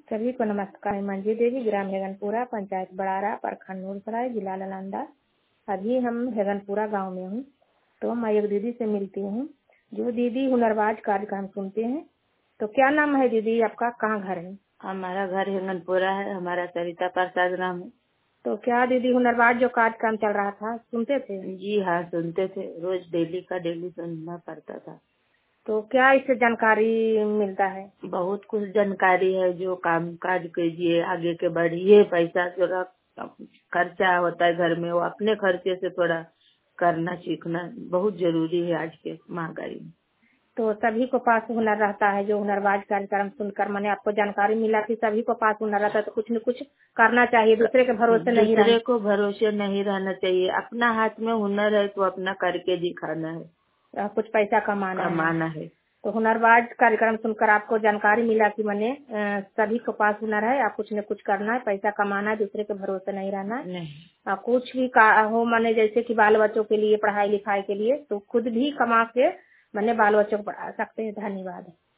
सभी को नमस्कार। मंजू देवी, ग्राम हेगनपुरा, पंचायत बड़ारा, प्रखंड नूरसराय, जिला नालंदा। अभी हम हेगनपुरा गांव में हूँ। तो मैं एक दीदी से मिलती हूँ जो दीदी हुनरबाज कार्यक्रम सुनते हैं। तो क्या नाम है दीदी आपका, कहाँ घर है? हमारा घर हेगनपुरा है। हमारा सरिता प्रसाद नाम है। तो क्या दीदी हुनरबाज जो कार्यक्रम चल रहा था सुनते थे? जी हाँ, सुनते थे। रोज डेली का डेली सुनना पड़ता था। तो क्या इससे जानकारी मिलता है? बहुत कुछ जानकारी है। जो काम काज कीजिए, आगे के बढ़िए, पैसा थोड़ा खर्चा होता है घर में, वो अपने खर्चे से थोड़ा करना सीखना बहुत जरूरी है आज के महंगाई में। तो सभी को पास हुनर रहता है। जो हुनरबाज कार्यक्रम सुनकर मैंने आपको जानकारी मिला कि सभी को पास हुनर रहता है, तो कुछ न कुछ करना चाहिए, दूसरे के भरोसे नहीं रहना। दूसरे को भरोसे नहीं रहना चाहिए। अपना हाथ में हुनर है तो अपना करके दिखाना है, कुछ पैसा कमाना कमाना है। है। तो हुनरबाज कार्यक्रम सुनकर आपको जानकारी मिला कि मैंने सभी के पास हुनर है, आप कुछ न कुछ करना है, पैसा कमाना है, दूसरे के भरोसे नहीं रहना है। नहीं। कुछ भी हो, मैंने जैसे कि बाल बच्चों के लिए, पढ़ाई लिखाई के लिए, तो खुद भी कमा के मैंने बाल बच्चों को पढ़ा सकते हैं। धन्यवाद।